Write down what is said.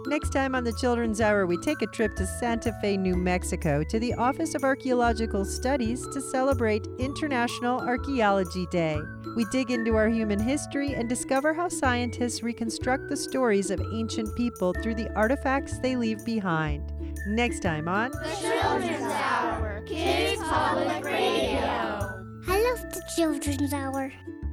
Next time on the Children's Hour, we take a trip to Santa Fe, New Mexico, to the Office of Archaeological Studies to celebrate International Archaeology Day. We dig into our human history and discover how scientists reconstruct the stories of ancient people through the artifacts they leave behind. Next time on The Children's Hour, Kids Public Radio. I love the Children's Hour.